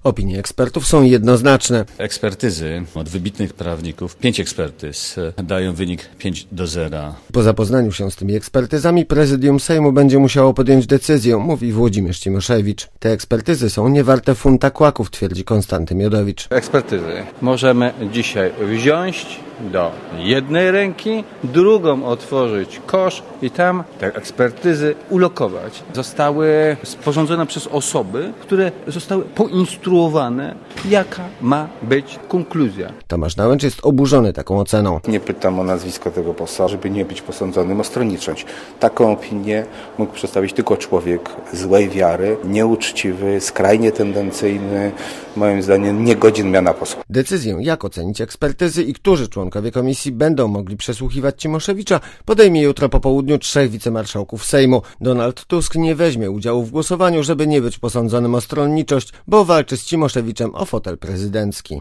Opinie ekspertów są jednoznaczne. Ekspertyzy od wybitnych prawników, 5 ekspertyz dają wynik 5-0. Po zapoznaniu się z tymi ekspertyzami prezydium Sejmu będzie musiało podjąć decyzję, mówi Włodzimierz Cimoszewicz. Te ekspertyzy są niewarte funta kłaków, twierdzi Konstanty Miodowicz. Ekspertyzy możemy dzisiaj wziąć do jednej ręki, drugą otworzyć kosz i tam te ekspertyzy ulokować. Zostały sporządzone przez osoby, które zostały poinstruowane, jaka ma być konkluzja. Tomasz Nałęcz jest oburzony taką oceną. Nie pytam o nazwisko tego posła, żeby nie być posądzonym o stronniczość. Taką opinię mógł przedstawić tylko człowiek złej wiary, nieuczciwy, skrajnie tendencyjny, moim zdaniem niegodzien miana posła. Decyzję, jak ocenić ekspertyzy i którzy członkowie komisji będą mogli przesłuchiwać Cimoszewicza, podejmie jutro po południu 3 wicemarszałków Sejmu. Donald Tusk nie weźmie udziału w głosowaniu, żeby nie być posądzonym o stronniczość, bo walczy z Cimoszewiczem o fotel prezydencki.